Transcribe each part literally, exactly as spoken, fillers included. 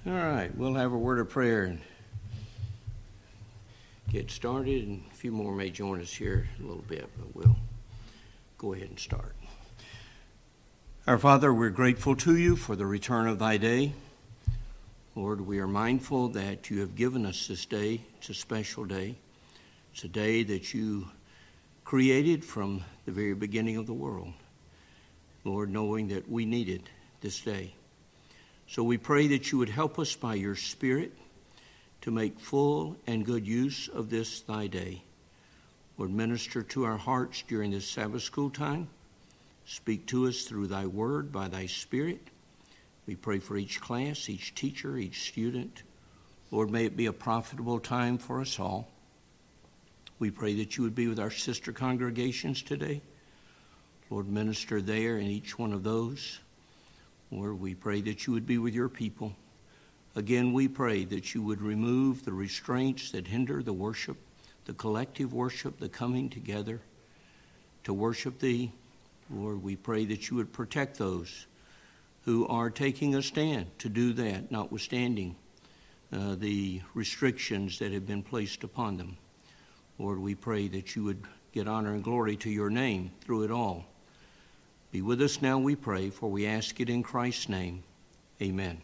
All right, we'll have a word of prayer and get started, and a few more may join us here in a little bit, but we'll go ahead and start. Our Father, we're grateful to you for the return of thy day. Lord, we are mindful that you have given us this day. It's a special day. It's a day that you created from the very beginning of the world. Lord, knowing that we needed this day. So we pray that you would help us by your Spirit to make full and good use of this thy day. Lord, minister to our hearts during this Sabbath school time. Speak to us through thy word by thy Spirit. We pray for each class, each teacher, each student. Lord, may it be a profitable time for us all. We pray that you would be with our sister congregations today. Lord, minister there in each one of those. Lord, we pray that you would be with your people. Again, we pray that you would remove the restraints that hinder the worship, the collective worship, the coming together to worship thee. Lord, we pray that you would protect those who are taking a stand to do that, notwithstanding uh, the restrictions that have been placed upon them. Lord, we pray that you would get honor and glory to your name through it all. Be with us now, we pray, for we ask it in Christ's name. Amen.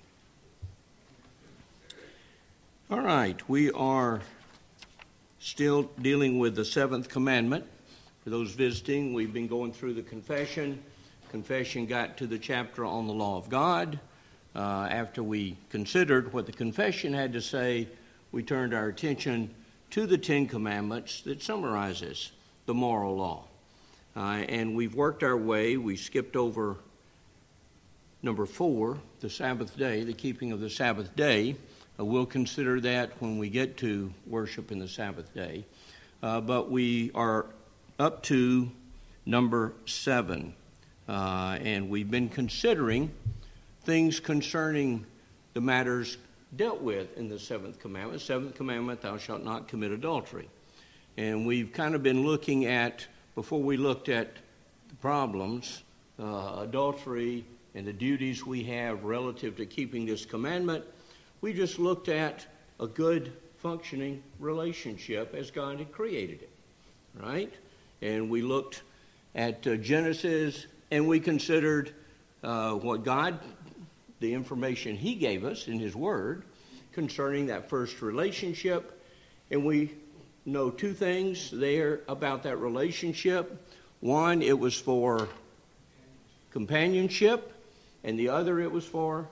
All right, we are still dealing with the seventh commandment. For those visiting, we've been going through the confession. Confession got to the chapter on the law of God. Uh, after we considered what the confession had to say, we turned our attention to the Ten Commandments that summarizes the moral law. Uh, and we've worked our way. We skipped over number four, the Sabbath day, the keeping of the Sabbath day. Uh, we'll consider that when we get to worship in the Sabbath day. Uh, but we are up to number seven. Uh, and we've been considering things concerning the matters dealt with in the seventh commandment. Seventh commandment, thou shalt not commit adultery. And we've kind of been looking at, before we looked at the problems, uh, adultery and the duties we have relative to keeping this commandment, we just looked at a good functioning relationship as God had created it, right? And we looked at uh, Genesis, and we considered uh, what God, the information he gave us in his word concerning that first relationship. And we know two things there about that relationship. One, it was for companionship, and the other, it was for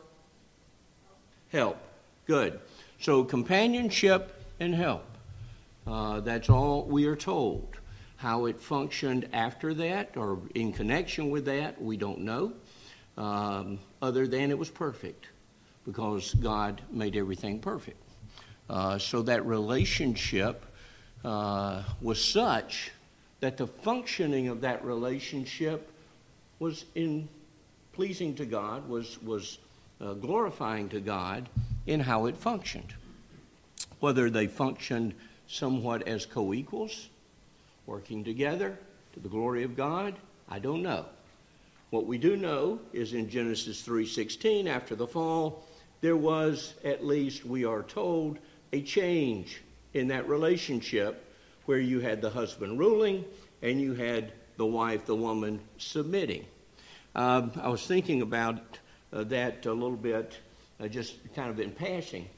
help. Good. So companionship and help. Uh, that's all we are told. How it functioned after that or in connection with that, we don't know, um, other than it was perfect, because God made everything perfect. Uh, so that relationship uh, was such that the functioning of that relationship was in pleasing to God, was, was uh, glorifying to God in how it functioned. Whether they functioned somewhat as co-equals, working together to the glory of God, I don't know. What we do know is in Genesis three sixteen, after the fall, there was, at least we are told, a change in that relationship where you had the husband ruling and you had the wife, the woman, submitting. Um, I was thinking about uh, that a little bit, uh, just kind of in passing.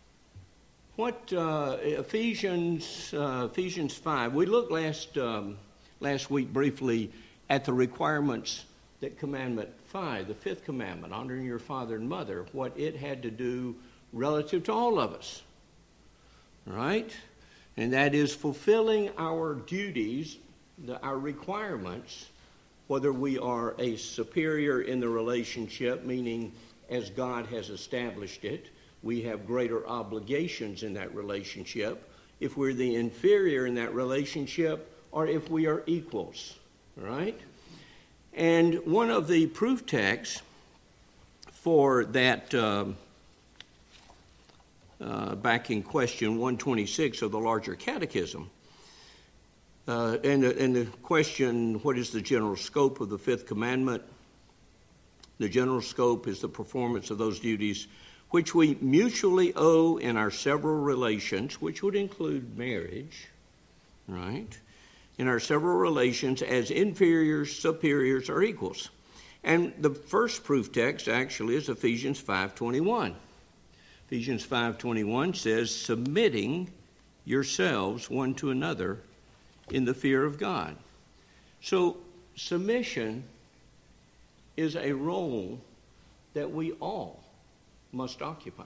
What uh, Ephesians uh, Ephesians five, we looked last um, last week briefly at the requirements that commandment five, the fifth commandment, honoring your father and mother, what it had to do relative to all of us, right? And that is fulfilling our duties, the, our requirements, whether we are a superior in the relationship, meaning as God has established it, we have greater obligations in that relationship. If we're the inferior in that relationship, or if we are equals, right? And one of the proof texts for that, um, uh, back in question one twenty-six of the larger catechism, uh, and, the, and the question, what is the general scope of the fifth commandment? The general scope is the performance of those duties which we mutually owe in our several relations, which would include marriage, right? In our several relations as inferiors, superiors, or equals. And the first proof text actually is Ephesians five twenty-one. Ephesians five twenty-one says, submitting yourselves one to another in the fear of God. So submission is a role that we all must occupy,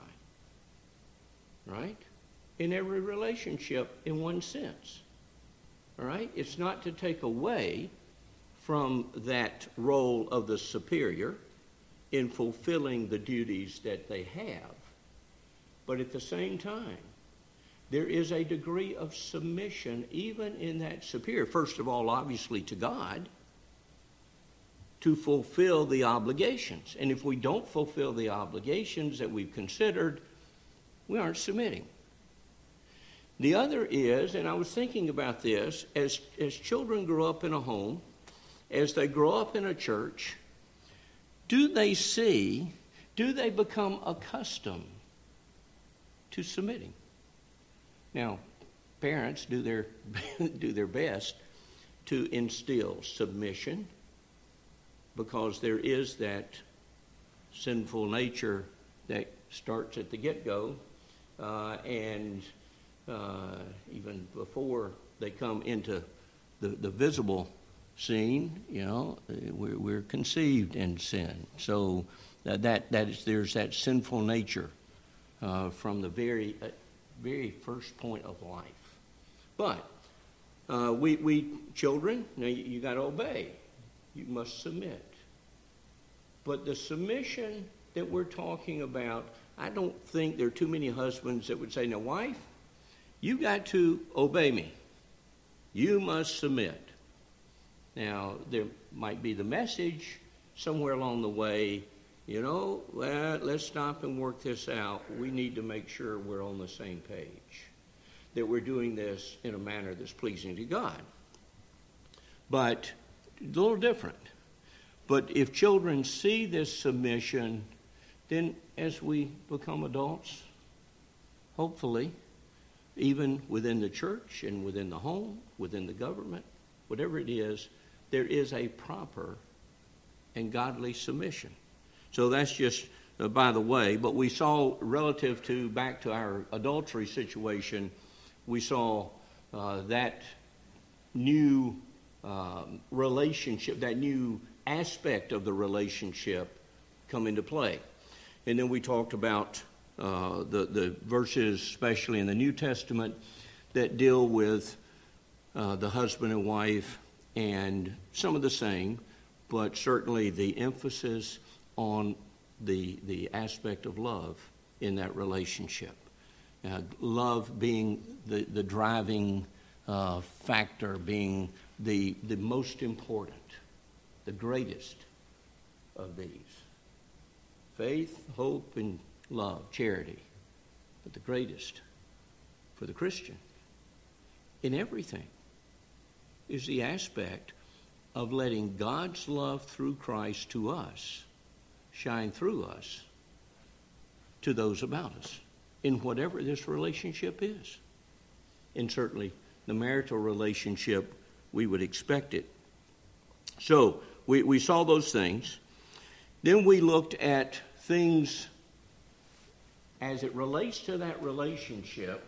right? In every relationship in one sense, all right? It's not to take away from that role of the superior in fulfilling the duties that they have, but at the same time, there is a degree of submission even in that superior. First of all, obviously to God, to fulfill the obligations. And if we don't fulfill the obligations that we've considered, we aren't submitting. The other is, and I was thinking about this, as, as children grow up in a home, as they grow up in a church, do they see, do they become accustomed to submitting? Now, parents do their do their best to instill submission, because there is that sinful nature that starts at the get-go, uh, and uh, even before they come into the, the visible scene, you know, we're, we're conceived in sin. So that that, that is, there's that sinful nature uh, from the very uh, very first point of life. But uh, we we children, you know, you, you got to obey. You must submit. But the submission that we're talking about, I don't think there are too many husbands that would say, "Now, wife, you got to obey me. You must submit." Now, there might be the message somewhere along the way, you know, well, let's stop and work this out. We need to make sure we're on the same page, that we're doing this in a manner that's pleasing to God. But a little different. But if children see this submission, then as we become adults, hopefully, even within the church and within the home, within the government, whatever it is, there is a proper and godly submission. So that's just uh, by the way. But we saw, relative to back to our adultery situation, we saw uh, that new um, relationship, that new aspect of the relationship come into play. And then we talked about uh, the, the verses, especially in the New Testament, that deal with uh, the husband and wife, and some of the same, but certainly the emphasis on the the aspect of love in that relationship. Uh, love being the, the driving uh, factor, being the the most important, the greatest of these. Faith, hope, and love, charity. But the greatest for the Christian in everything is the aspect of letting God's love through Christ to us shine through us to those about us in whatever this relationship is. And certainly the marital relationship, we would expect it. So we, we saw those things. Then we looked at things as it relates to that relationship.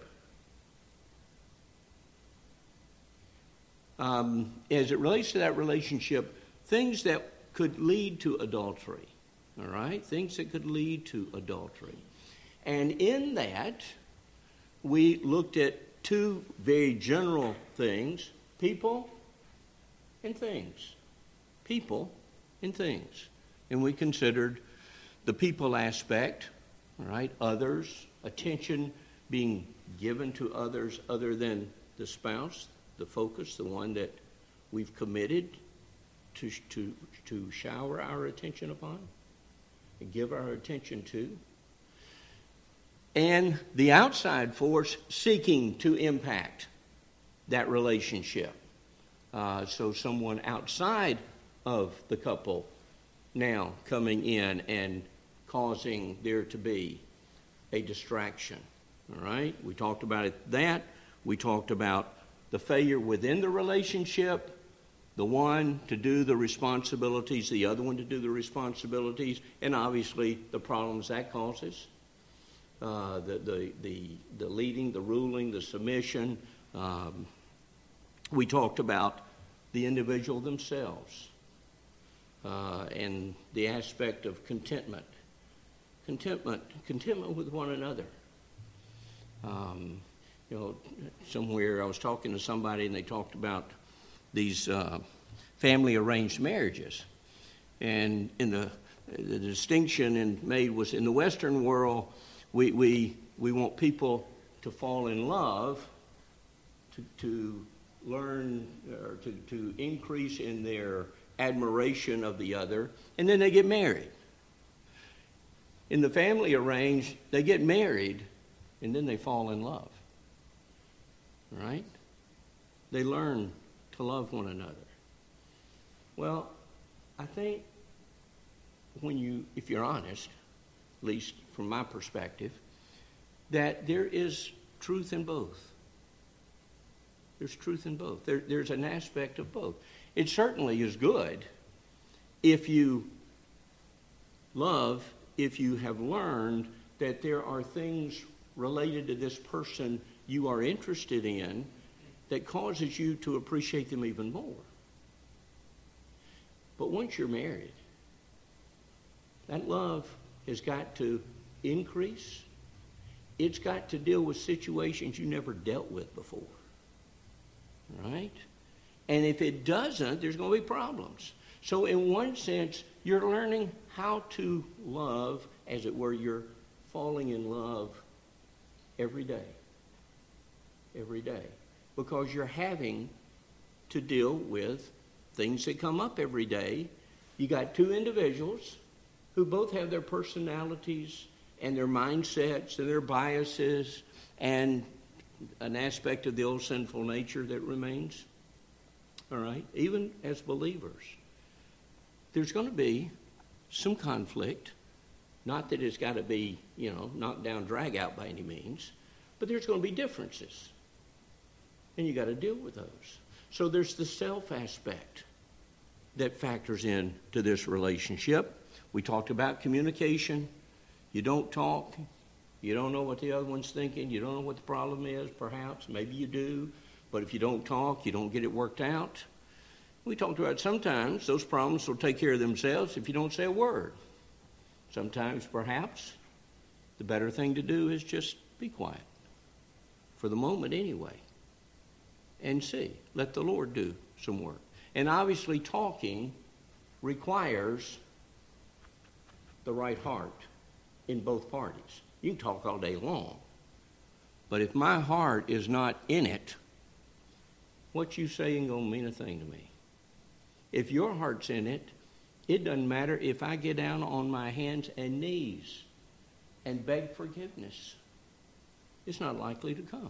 Um, as it relates to that relationship, things that could lead to adultery, all right? Things that could lead to adultery. And in that, we looked at two very general things, people and things. People and things. And we considered the people aspect, all right? Others, attention being given to others other than the spouse, the focus, the one that we've committed to to to shower our attention upon and give our attention to. And the outside force seeking to impact that relationship. Uh, so someone outside of the couple now coming in and causing there to be a distraction. All right? We talked about it, that. We talked about the failure within the relationship, the one to do the responsibilities, the other one to do the responsibilities, and obviously the problems that causes. Uh, the, the, the, the leading, the ruling, the submission. Um, we talked about the individual themselves uh, and the aspect of contentment. Contentment, contentment with one another. Um, you know, somewhere I was talking to somebody and they talked about these uh, family arranged marriages. And in the, the distinction in, made was in the Western world, we, we, we want people to fall in love, to, to learn, or to, to increase in their admiration of the other, and then they get married. In the family arranged, they get married, and then they fall in love. Right? They learn to love one another. Well, I think when you, if you're honest, at least from my perspective, that there is truth in both. There's truth in both. There, there's an aspect of both. It certainly is good if you love, if you have learned that there are things related to this person you are interested in that causes you to appreciate them even more. But once you're married, that love has got to increase. It's got to deal with situations you never dealt with before. Right? And if it doesn't, there's going to be problems. So in one sense, you're learning how to love, as it were, you're falling in love every day. Every day. Because you're having to deal with things that come up every day. You got two individuals who both have their personalities and their mindsets and their biases and an aspect of the old sinful nature that remains. All right? Even as believers, there's going to be some conflict. Not that it's got to be, you know, knocked down, drag out by any means, but there's going to be differences. And you got to deal with those. So there's the self aspect that factors in to this relationship. We talked about communication. You don't talk. You don't know what the other one's thinking. You don't know what the problem is, perhaps. Maybe you do. But if you don't talk, you don't get it worked out. We talked about sometimes those problems will take care of themselves if you don't say a word. Sometimes, perhaps, the better thing to do is just be quiet. For the moment, anyway. And see. Let the Lord do some work. And obviously, talking requires the right heart in both parties. You can talk all day long. But if my heart is not in it, what you say ain't going to mean a thing to me. If your heart's in it, it doesn't matter if I get down on my hands and knees and beg forgiveness. It's not likely to come.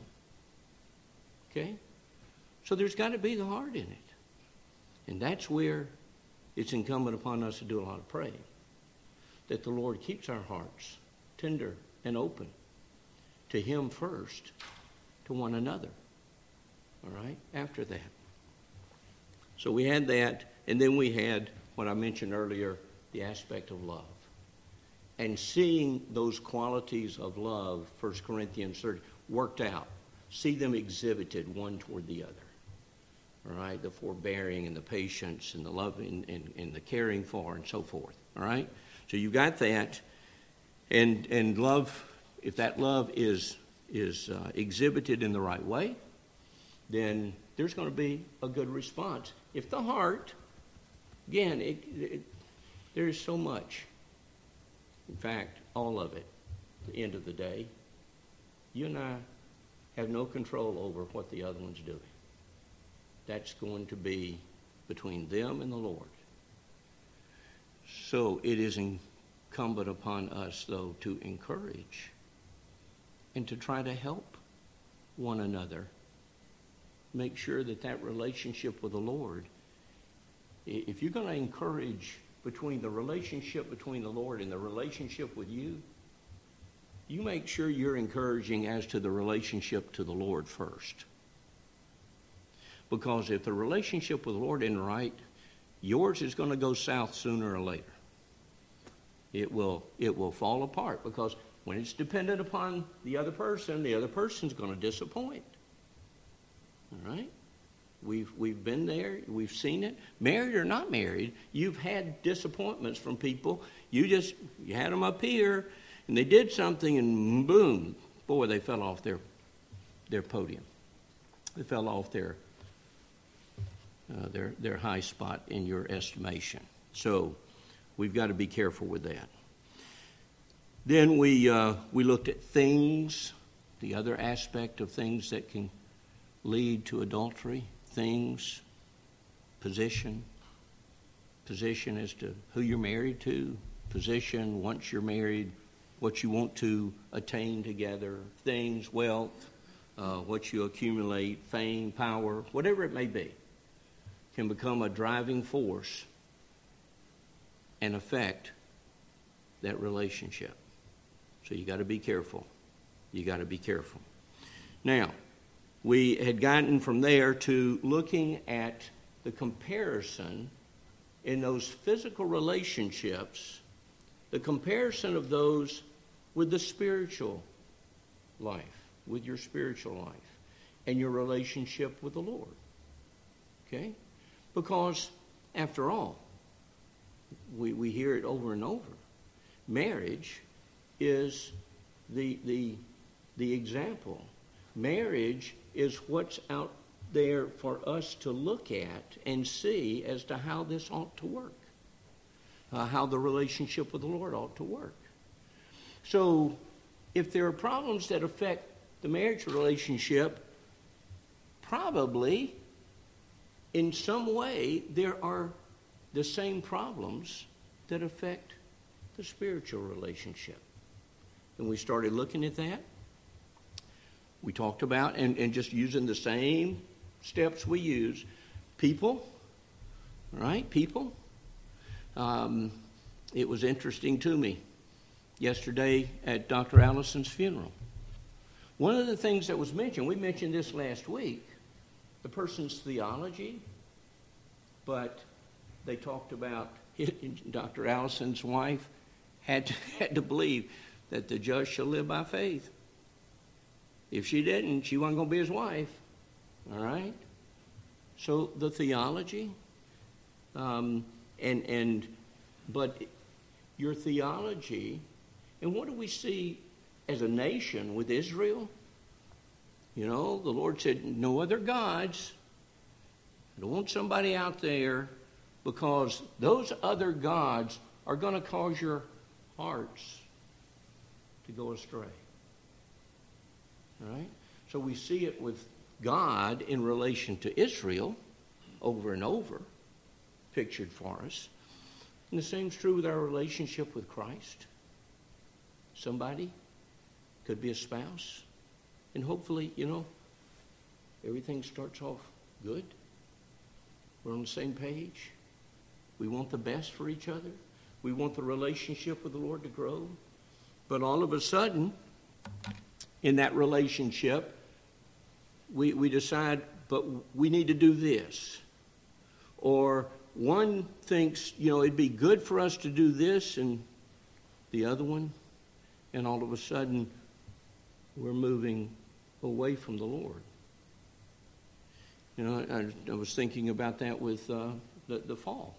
Okay? So there's got to be the heart in it. And that's where it's incumbent upon us to do a lot of praying. That the Lord keeps our hearts tender and open to Him first, to one another. All right? After that. So we had that, and then we had what I mentioned earlier, the aspect of love. And seeing those qualities of love, First Corinthians thirty, worked out. See them exhibited one toward the other. All right? The forbearing and the patience and the loving and, and the caring for and so forth. All right? So you got that. And and love, if that love is, is uh, exhibited in the right way, then there's going to be a good response. If the heart, again, it, it, there is so much. In fact, all of it, at the end of the day, you and I have no control over what the other one's doing. That's going to be between them and the Lord. So it is incumbent upon us, though, to encourage and to try to help one another. Make sure that that relationship with the Lord, if you're going to encourage between the relationship between the Lord and the relationship with you, you make sure you're encouraging as to the relationship to the Lord first. Because if the relationship with the Lord isn't right, yours is going to go south sooner or later. It will, it will fall apart, because when it's dependent upon the other person, the other person's going to disappoint. All right? We've, we've been there. We've seen it. Married or not married, you've had disappointments from people. You just, you had them up here, and they did something, and boom, boy, they fell off their, their podium. They fell off their, uh, their, their high spot in your estimation. So we've got to be careful with that. Then we uh, we looked at things, the other aspect of things that can lead to adultery. Things, position, position as to who you're married to, position once you're married, what you want to attain together, things, wealth, uh, what you accumulate, fame, power, whatever it may be, can become a driving force and affect that relationship. So you got to be careful. You got to be careful. Now, we had gotten from there to looking at the comparison in those physical relationships, the comparison of those with the spiritual life, with your spiritual life, and your relationship with the Lord. Okay? Because, after all, we, we hear it over and over. Marriage is the, the, the example. Marriage is what's out there for us to look at and see as to how this ought to work, uh, how the relationship with the Lord ought to work. So if there are problems that affect the marriage relationship, probably in some way there are the same problems that affect the spiritual relationship. And we started looking at that. We talked about, and, and just using the same steps we use, people, right? People. Um, it was interesting to me yesterday at Doctor Allison's funeral. One of the things that was mentioned, we mentioned this last week, the person's theology, but they talked about Doctor Allison's wife had to, had to believe that the just shall live by faith. If she didn't, she wasn't going to be his wife. All right? So the theology, um, and and but your theology, and what do we see as a nation with Israel? You know, the Lord said, no other gods. I don't want somebody out there, because those other gods are going to cause your hearts to go astray. All right? So we see it with God in relation to Israel over and over, pictured for us. And the same is true with our relationship with Christ. Somebody, could be a spouse, and hopefully, you know, everything starts off good. We're on the same page. We want the best for each other. We want the relationship with the Lord to grow. But all of a sudden, in that relationship, we, we decide, but we need to do this. Or one thinks, you know, it'd be good for us to do this, and the other one, and all of a sudden, we're moving away from the Lord. You know, I, I was thinking about that with uh, the, the fall.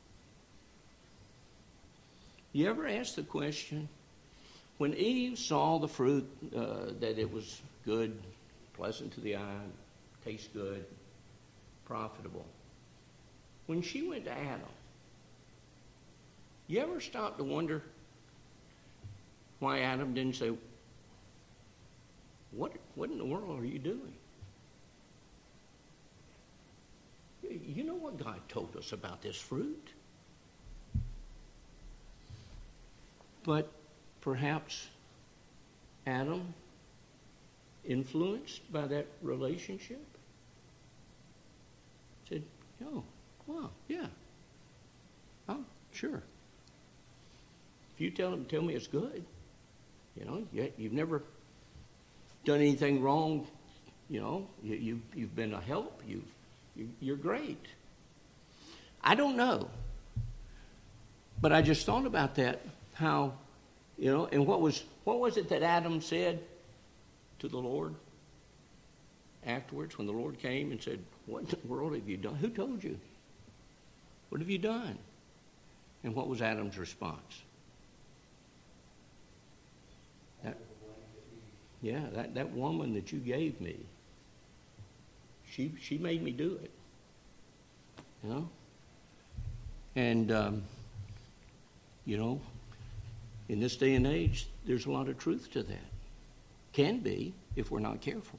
You ever ask the question, when Eve saw the fruit, uh, that it was good, pleasant to the eye, tastes good, profitable, when she went to Adam, you ever stop to wonder why Adam didn't say, what, what in the world are you doing? You know what God told us about this fruit. But perhaps Adam, influenced by that relationship, said, oh, wow, yeah, oh, sure. If you tell him, tell me it's good, You know, you, you've never done anything wrong. You know, you, you, you've been a help. You've, you, you're great. I don't know. But I just thought about that, how, you know, and what was what was it that Adam said to the Lord afterwards when the Lord came and said, what in the world have you done? Who told you? What have you done? And what was Adam's response? That, yeah, that, that woman that you gave me, she she made me do it. You know? And, um, you know, in this day and age, there's a lot of truth to that. Can be, if we're not careful.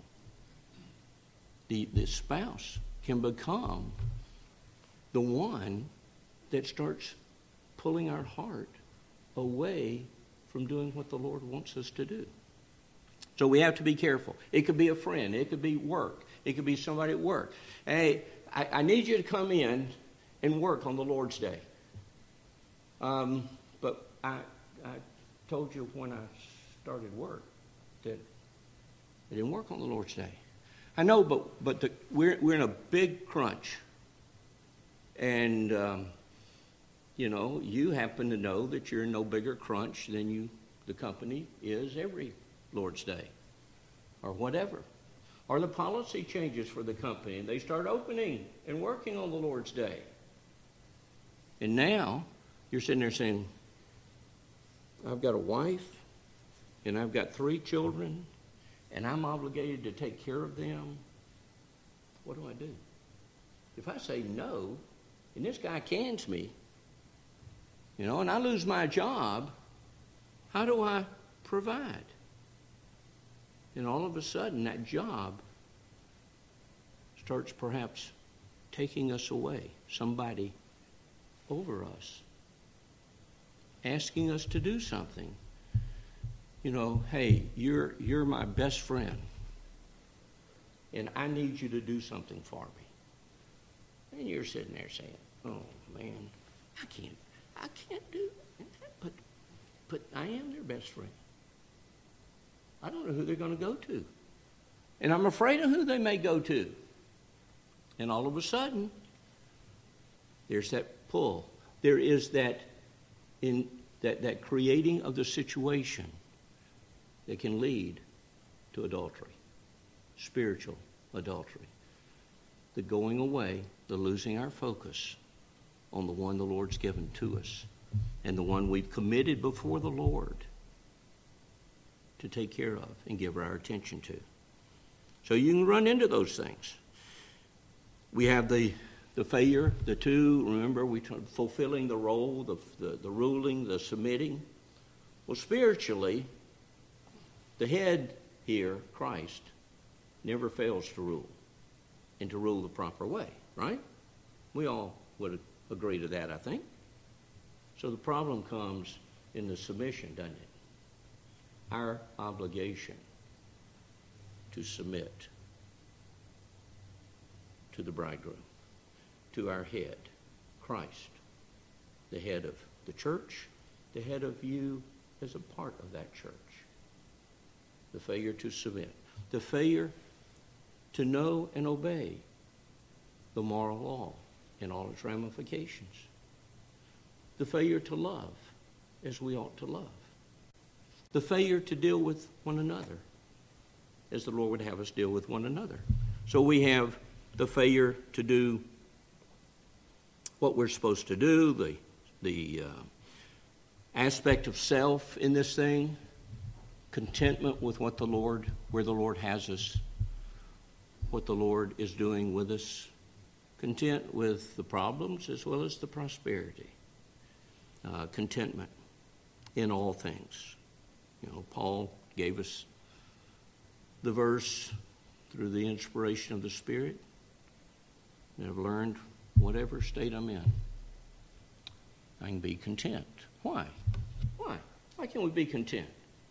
The, the spouse can become the one that starts pulling our heart away from doing what the Lord wants us to do. So we have to be careful. It could be a friend. It could be work. It could be somebody at work. Hey, I, I need you to come in and work on the Lord's Day. Um, but I, I told you when I started work that I didn't work on the Lord's Day. I know, but but the, we're we're in a big crunch, and um, you know, you happen to know that you're in no bigger crunch than you the company is every Lord's Day, or whatever, or the policy changes for the company, and they start opening and working on the Lord's Day, and now you're sitting there saying, I've got a wife, and I've got three children, and I'm obligated to take care of them. What do I do? If I say no, and this guy cans me, you know, and I lose my job, how do I provide? And all of a sudden, that job starts perhaps taking us away, somebody over us, asking us to do something. You know, hey, you're you're my best friend, and I need you to do something for me. And you're sitting there saying, oh, man, I can't, I can't do that, but, but I am their best friend. I don't know who they're going to go to. And I'm afraid of who they may go to. And all of a sudden, there's that pull. There is that in that, that creating of the situation that can lead to adultery, spiritual adultery, the going away, the losing our focus on the one the Lord's given to us and the one we've committed before the Lord to take care of and give our attention to. So you can run into those things. We have the the failure, the two, remember, we talked fulfilling the role, the, the the ruling, the submitting. Well, spiritually, the head here, Christ, never fails to rule, and to rule the proper way, right? We all would agree to that, I think. So the problem comes in the submission, doesn't it? Our obligation to submit to the bridegroom, to our head, Christ, the head of the church, the head of you as a part of that church. The failure to submit, the failure to know and obey the moral law in all its ramifications, the failure to love as we ought to love, the failure to deal with one another as the Lord would have us deal with one another. So we have the failure to do what we're supposed to do, the, the uh, aspect of self in this thing, contentment with what the Lord, where the Lord has us, what the Lord is doing with us, content with the problems as well as the prosperity, uh, contentment in all things. You know, Paul gave us the verse through the inspiration of the Spirit. And I've learned whatever state I'm in, I can be content. Why? Why? Why can't we be content?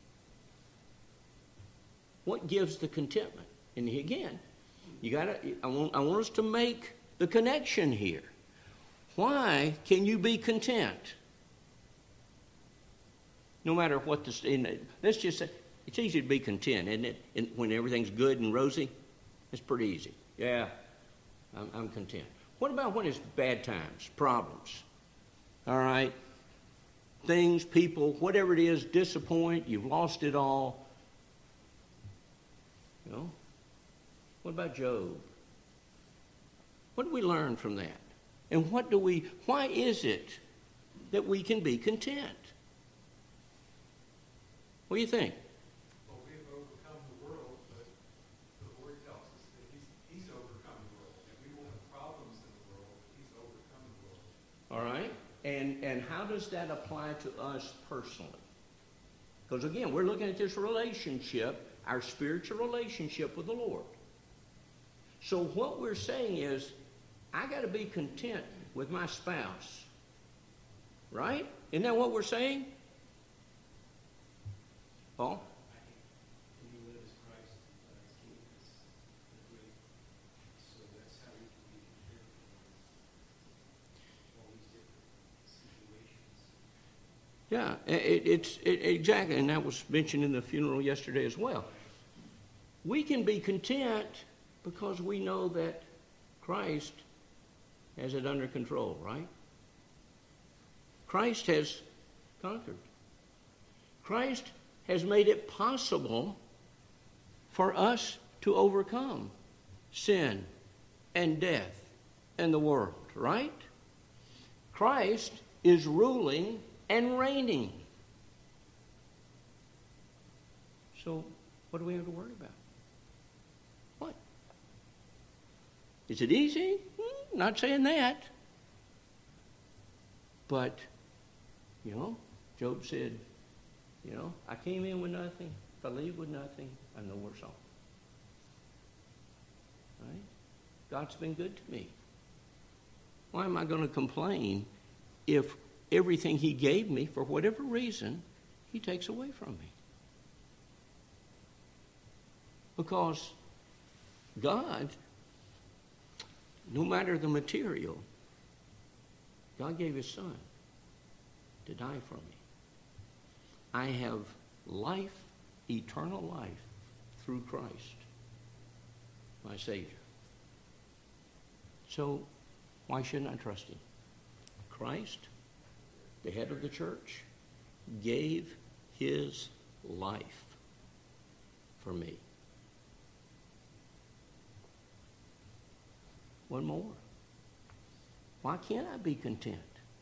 What gives the contentment? And again, you gotta. I want. I want us to make the connection here. Why can you be content? No matter what the, in, let's just say, it's easy to be content, isn't it? And when everything's good and rosy, it's pretty easy. Yeah, I'm, I'm content. What about when it's bad times, problems? All right? Things, people, whatever it is, disappoint, you've lost it all. You know? What about Job? What do we learn from that? And what do we, why is it that we can be content? What do you think? Well, we have overcome the world, but the Lord tells us that he's, he's overcome the world. And we will have problems in the world, but he's overcome the world. All right? And, and how does that apply to us personally? Because again, we're looking at this relationship, our spiritual relationship with the Lord. So what we're saying is, I got to be content with my spouse. Right? Isn't that what we're saying? Paul? Can you live as Christ, uh, as King, as the great? So that's how we can be content in all these different situations. Yeah, it, it's it, exactly, and that was mentioned in the funeral yesterday as well. We can be content because we know that Christ has it under control, right? Christ has conquered. Christ has made it possible for us to overcome sin and death and the world, right? Christ is ruling and reigning. So what do we have to worry about? What? Is it easy? Hmm, not saying that. But, you know, Job said, you know, I came in with nothing. If I leave with nothing, I'm no worse off. Right? God's been good to me. Why am I going to complain if everything he gave me, for whatever reason, he takes away from me? Because God, no matter the material, God gave his son to die for me. I have life, eternal life, through Christ, my Savior. So, why shouldn't I trust him? Christ, the head of the church, gave his life for me. One more. Why can't I be content?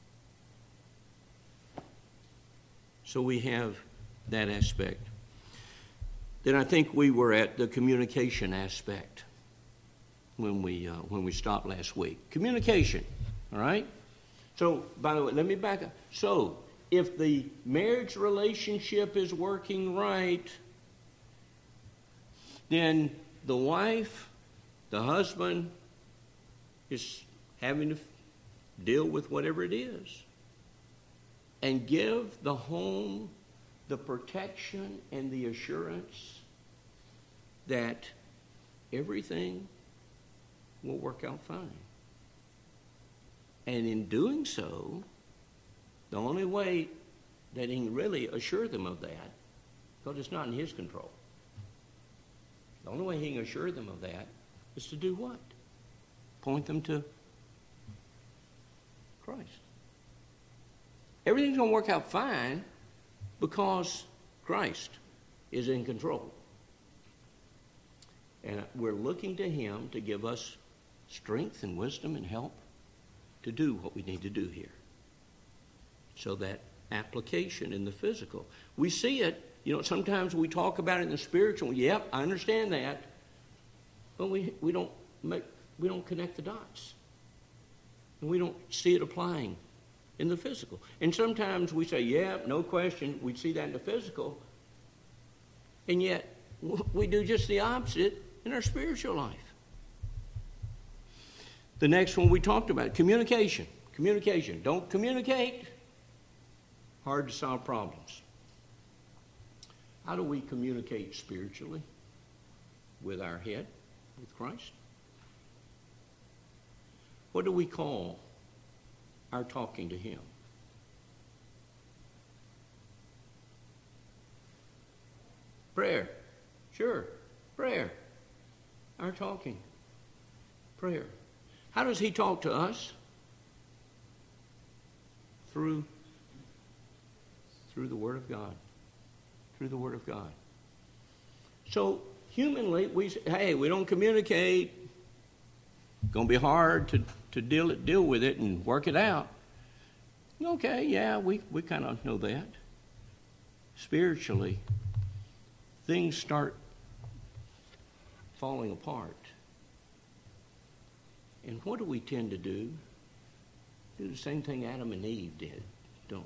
So we have that aspect. Then I think we were at the communication aspect when we uh, when we stopped last week. Communication, all right? So, by the way, let me back up. So, if the marriage relationship is working right, then the wife, the husband, is having to deal with whatever it is and give the home the protection and the assurance that everything will work out fine. And in doing so, the only way that he can really assure them of that, because it's not in his control, the only way he can assure them of that is to do what? Point them to Christ. Everything's going to work out fine because Christ is in control. And we're looking to him to give us strength and wisdom and help to do what we need to do here. So that application in the physical. We see it, you know, sometimes we talk about it in the spiritual. Yep, I understand that. But we, we don't make, we don't connect the dots. And we don't see it applying in the physical. And sometimes we say, yeah, no question, we see that in the physical. And yet, we do just the opposite in our spiritual life. The next one we talked about, communication. Communication. Don't communicate. Hard to solve problems. How do we communicate spiritually? With our head, with Christ. What do we call our talking to him? Prayer. Sure. Prayer. Our talking. Prayer. How does he talk to us? Through, through the Word of God. Through the Word of God. So, humanly, we say, hey, we don't communicate. It's going to be hard to, to deal, it, deal with it and work it out. Okay, yeah, we, we kind of know that. Spiritually, things start falling apart. And what do we tend to do? Do the same thing Adam and Eve did, don't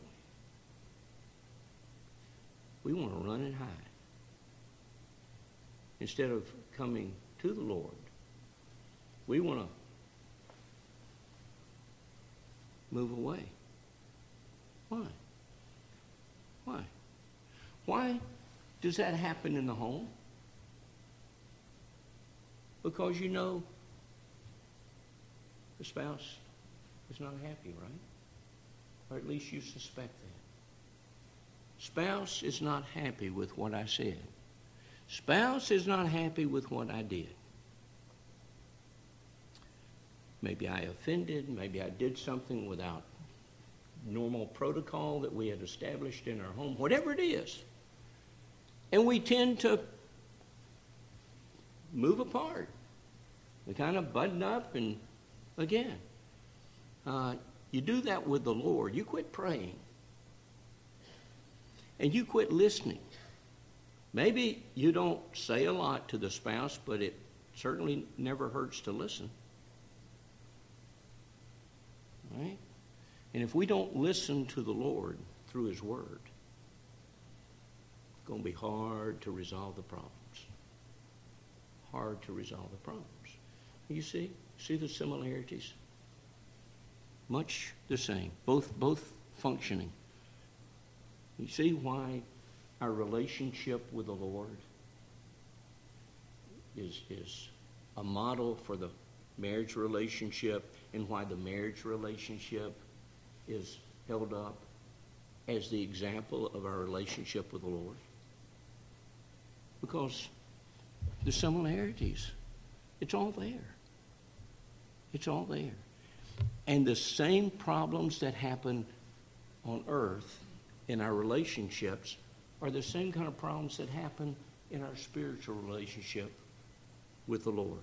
we? We want to run and hide. Instead of coming to the Lord, we want to move away. Why? Why? Why does that happen in the home? Because you know the spouse is not happy, right? Or at least you suspect that. Spouse is not happy with what I said. Spouse is not happy with what I did. Maybe I offended, maybe I did something without normal protocol that we had established in our home, whatever it is. And we tend to move apart. We kind of button up, and again, uh, you do that with the Lord. You quit praying. And you quit listening. Maybe you don't say a lot to the spouse, but it certainly never hurts to listen. Right? And if we don't listen to the Lord through His Word, it's going to be hard to resolve the problems. Hard to resolve the problems. You see? See the similarities? Much the same. Both, both functioning. You see why our relationship with the Lord is, is a model for the marriage relationship, and why the marriage relationship is held up as the example of our relationship with the Lord? Because the similarities, it's all there. It's all there. And the same problems that happen on earth in our relationships are the same kind of problems that happen in our spiritual relationship with the Lord.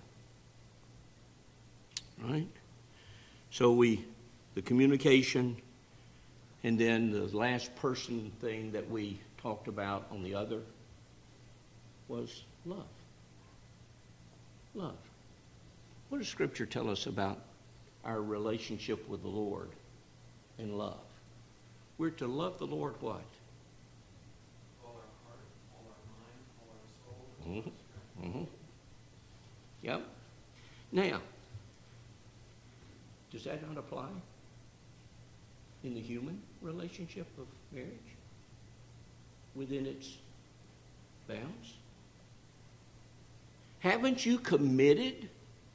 Right? So we, the communication, and then the last person thing that we talked about on the other was love. Love. What does Scripture tell us about our relationship with the Lord and love? We're to love the Lord what? All our heart, all our mind, all our soul. Mm-hmm. Mm-hmm. Yep. Now, does that not apply in the human relationship of marriage? Within its bounds? Haven't you committed,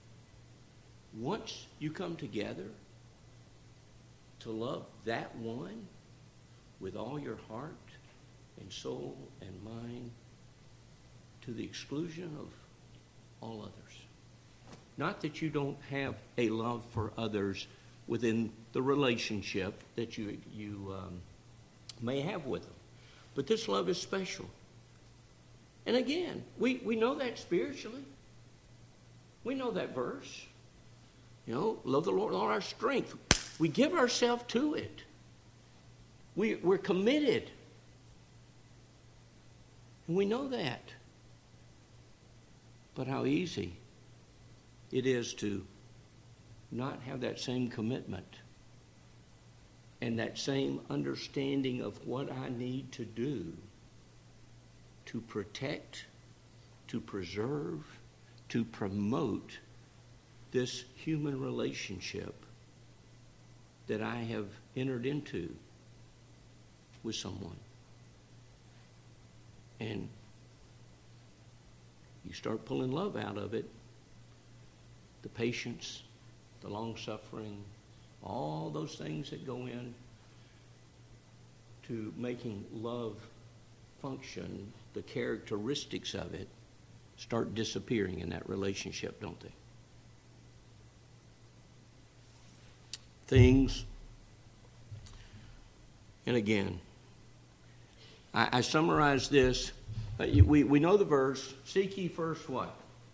once you come together, to love that one with all your heart and soul and mind to the exclusion of all others? Not that you don't have a love for others within the relationship that you, you um, may have with them, but this love is special. And again, we, we know that spiritually. We know that verse. You know, love the Lord with all our strength. We give ourselves to it. We, we're committed. And we know that. But how easy it is to not have that same commitment and that same understanding of what I need to do to protect, to preserve, to promote this human relationship that I have entered into with someone. And you start pulling love out of it, the patience, the long-suffering, all those things that go in to making love function the characteristics of it start disappearing in that relationship, don't they? Things, and again, I, I summarize this. Uh, we, we know the verse, seek ye first what?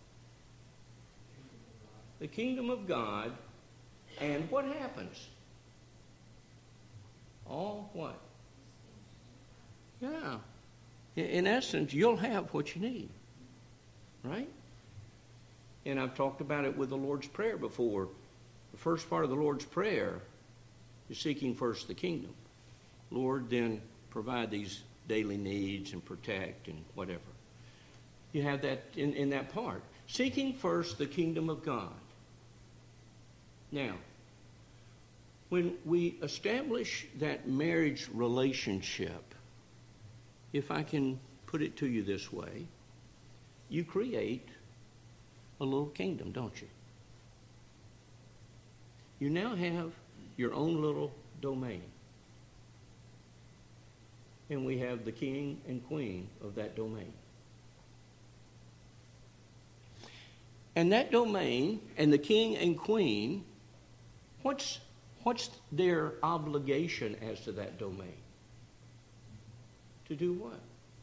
The kingdom of God. And what happens? All what? Yeah. In, in essence, you'll have what you need. Right? And I've talked about it with the Lord's Prayer before. The first part of the Lord's Prayer is seeking first the kingdom. Lord, then provide these daily needs and protect and whatever. You have that in, in that part. Seeking first the kingdom of God. Now, when we establish that marriage relationship, if I can put it to you this way, you create a little kingdom, don't you? You now have your own little domain. And we have the king and queen of that domain. And that domain and the king and queen, what's what's their obligation as to that domain? To do what?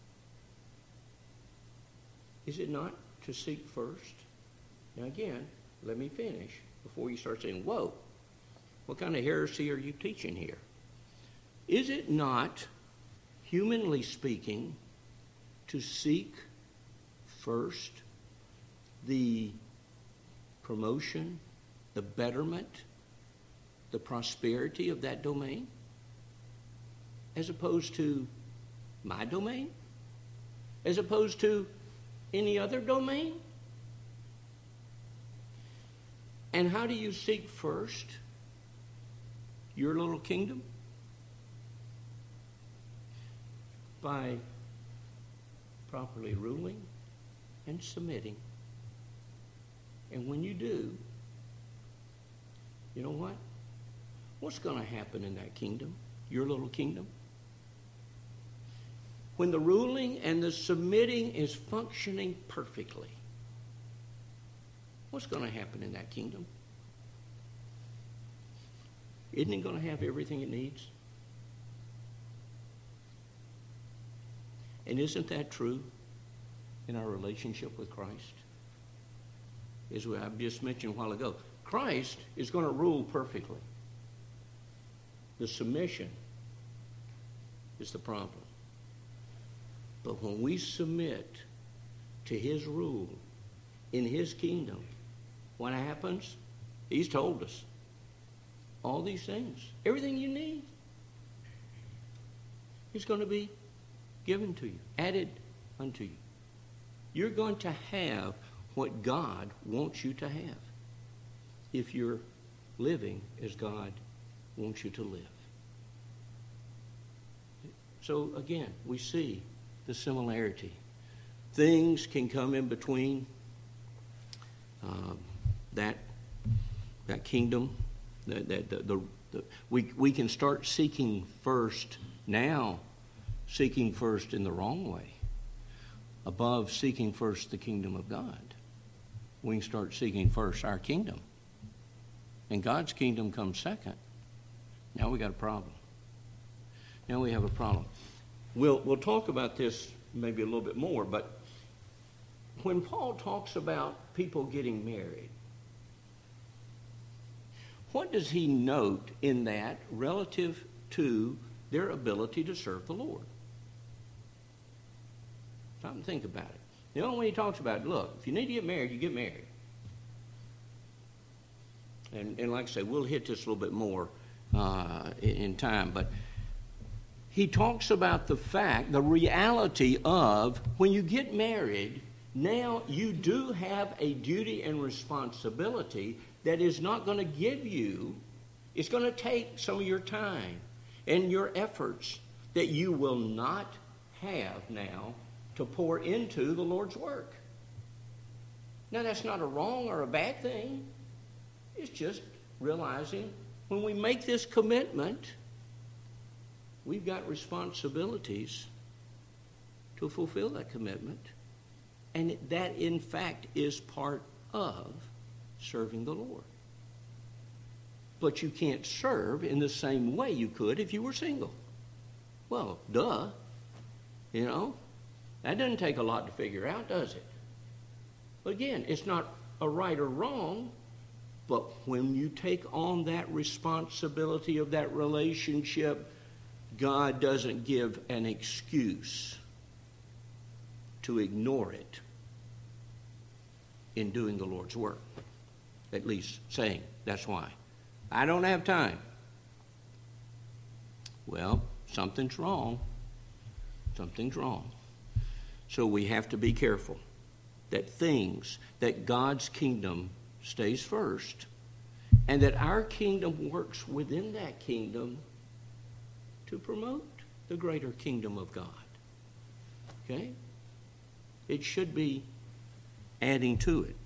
Is it not to seek first? Now again, let me finish before you start saying, whoa, what kind of heresy are you teaching here? Is it not, humanly speaking, to seek first the promotion, the betterment, the prosperity of that domain, as opposed to my domain, as opposed to any other domain? And how do you seek first your little kingdom? By properly ruling and submitting. And when you do, you know what? What's going to happen in that kingdom, your little kingdom? When the ruling and the submitting is functioning perfectly, what's going to happen in that kingdom? Isn't it going to have everything it needs? And isn't that true in our relationship with Christ? As I just mentioned a while ago, Christ is going to rule perfectly. The submission is the problem. But when we submit to his rule in his kingdom, what happens? He's told us all these things. Everything you need is going to be given to you, added unto you. You're going to have what God wants you to have if you're living as God wants you to live. So again, we see the similarity. Things can come in between uh, that that kingdom. That, that the, the, the, we we can start seeking first now, seeking first in the wrong way, above seeking first the kingdom of God. We can start seeking first our kingdom, and God's kingdom comes second. Now we got a problem. Now we have a problem. We'll we'll talk about this maybe a little bit more, but when Paul talks about people getting married, what does he note in that relative to their ability to serve the Lord? Stop and think about it. The only way he talks about it, look, if you need to get married, you get married. And, and like I say, we'll hit this a little bit more uh, in, in time, but he talks about the fact, the reality of when you get married, now you do have a duty and responsibility that is not going to give you, it's going to take some of your time and your efforts that you will not have now to pour into the Lord's work. Now that's not a wrong or a bad thing. It's just realizing when we make this commitment, we've got responsibilities to to fulfill that commitment. And that, in fact, is part of serving the Lord. But you can't serve in the same way you could if you were single. Well, duh. You know, that doesn't take a lot to figure out, does it? But again, it's not a right or wrong, but when you take on that responsibility of that relationship, God doesn't give an excuse to ignore it in doing the Lord's work. At least saying, that's why. I don't have time. Well, something's wrong. Something's wrong. So we have to be careful that things, that God's kingdom stays first, and that our kingdom works within that kingdom to promote the greater kingdom of God. Okay? It should be adding to it.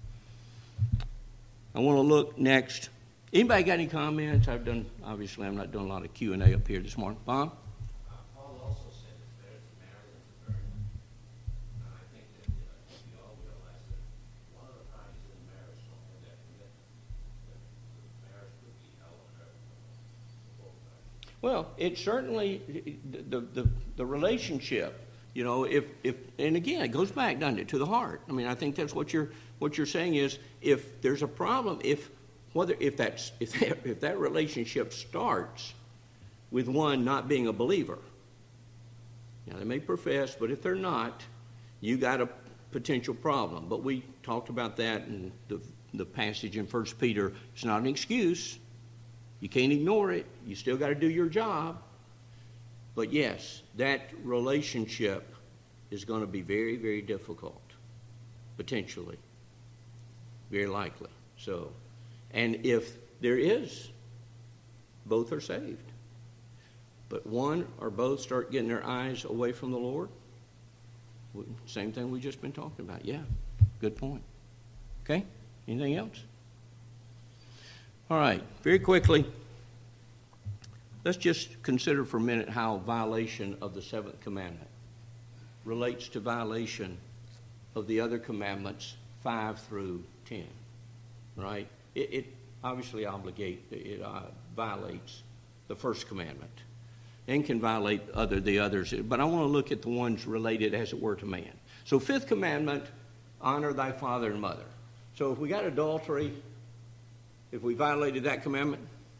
I want to look next. Anybody got any comments? I've done, obviously, I'm not doing a lot of Q and A up here this morning. Bob? Uh, Paul also said it's better to marry than to burn. And I think that uh, we all realize that one of the parties in marriage don't have that commitment, that the marriage would be hell on earth for both parties. Well, it certainly, the, the, the relationship, you know, if, if, and again, it goes back, doesn't it, to the heart. I mean, I think that's what you're, what you're saying is, if there's a problem, if, whether, if that's, if that, if that relationship starts with one not being a believer, now they may profess, but if they're not, you got a potential problem. But we talked about that in the, the passage in First Peter. It's not an excuse. You can't ignore it. You still got to do your job. But yes, that relationship is going to be very, very difficult, potentially, very likely. So, and if there is, both are saved. But one or both start getting their eyes away from the Lord, same thing we've just been talking about. Yeah, good point. Okay, anything else? All right, very quickly, let's just consider for a minute how violation of the seventh commandment relates to violation of the other commandments, five through ten. Right? It, it obviously obligate it uh, violates the first commandment, and can violate other the others. But I want to look at the ones related, as it were, to man. So, fifth commandment: honor thy father and mother. So, if we got adultery, if we violated that commandment,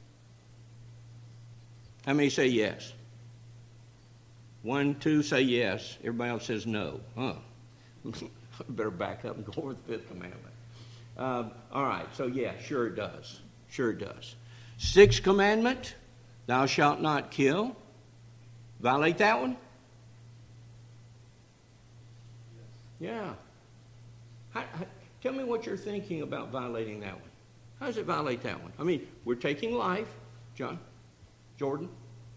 how many say yes? One, two say yes. Everybody else says no. Huh. Better back up and go with the fifth commandment. Uh, all right, so yeah, sure it does. Sure it does. Sixth commandment, thou shalt not kill. Violate that one? Yes. Yeah. How, how, tell me what you're thinking about violating that one. How does it violate that one? I mean, we're taking life. John? Jordan?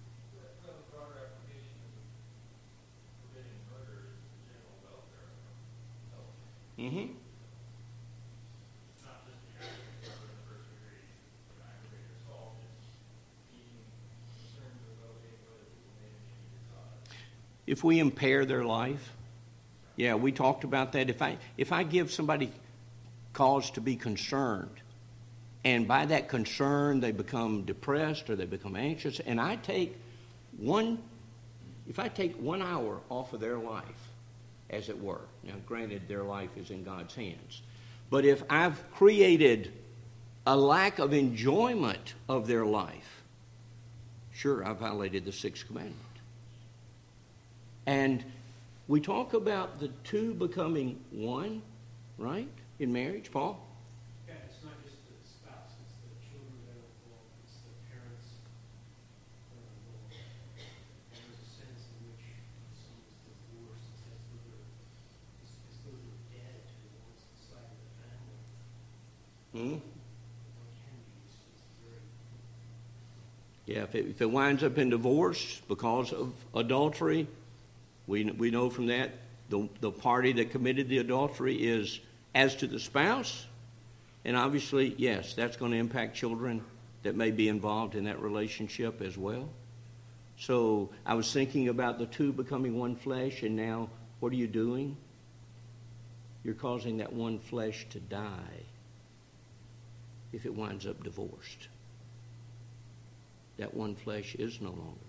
Mm-hmm. If we impair their life, yeah, we talked about that. If I if I give somebody cause to be concerned, and by that concern they become depressed or they become anxious, and I take one, if I take one hour off of their life, as it were. Now, granted, their life is in God's hands. But if I've created a lack of enjoyment of their life, sure, I violated the sixth commandment. And we talk about the two becoming one, right, in marriage, Paul? Yeah, it's not just the spouse, it's the children that are involved, it's the parents that are involved. And there's a sense in which someone's divorced, it's as though they're, it's as though they're dead to what's inside of the family. Hmm? What can be, it's, it's very... Yeah, if it, if it winds up in divorce because of adultery, we we know from that the the party that committed the adultery is as to the spouse, and obviously, yes, that's going to impact children that may be involved in that relationship as well. So I was thinking about the two becoming one flesh, and now what are you doing? You're causing that one flesh to die if it winds up divorced. That one flesh is no longer,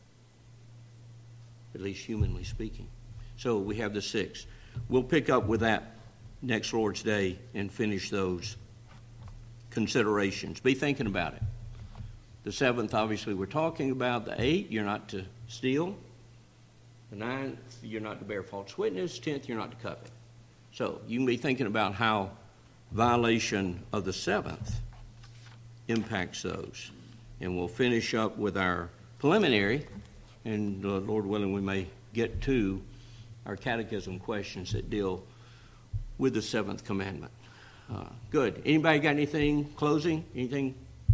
at least humanly speaking. So we have the six. We'll pick up with that next Lord's Day and finish those considerations. Be thinking about it. The seventh, obviously, we're talking about. The eight, you're not to steal. The ninth, you're not to bear false witness. Tenth, you're not to covet. So you can be thinking about how violation of the seventh impacts those. And we'll finish up with our preliminary, and uh, Lord willing, we may get to our catechism questions that deal with the seventh commandment. Uh, good. Anybody got anything closing? Anything?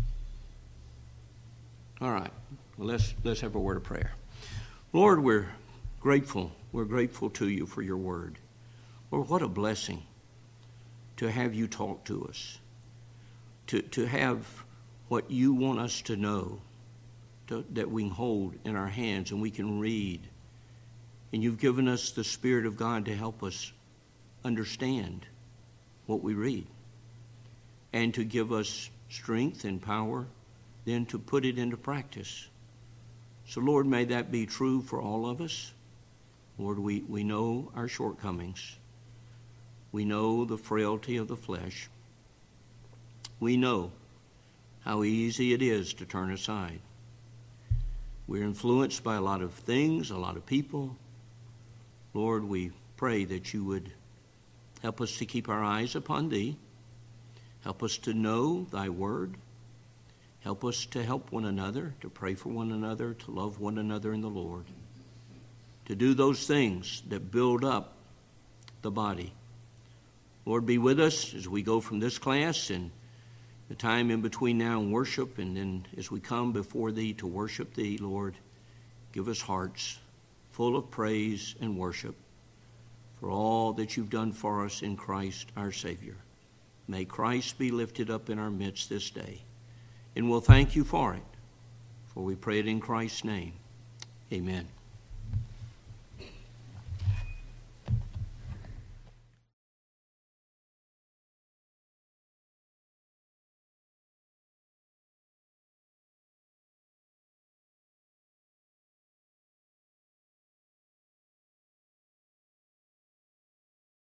All right. Well, let's let's have a word of prayer. Lord, we're grateful. We're grateful to you for your word. Lord, what a blessing to have you talk to us, to to have what you want us to know, to, that we can hold in our hands and we can read. And you've given us the Spirit of God to help us understand what we read and to give us strength and power then to put it into practice. So, Lord, may that be true for all of us. Lord, we, we know our shortcomings. We know the frailty of the flesh. We know how easy it is to turn aside. We're influenced by a lot of things, a lot of people. Lord, we pray that you would help us to keep our eyes upon thee. Help us to know thy word. Help us to help one another, to pray for one another, to love one another in the Lord. To do those things that build up the body. Lord, be with us as we go from this class and the time in between now and worship, and then as we come before thee to worship thee, Lord, give us hearts full of praise and worship for all that you've done for us in Christ our Savior. May Christ be lifted up in our midst this day. And we'll thank you for it, for we pray it in Christ's name. Amen.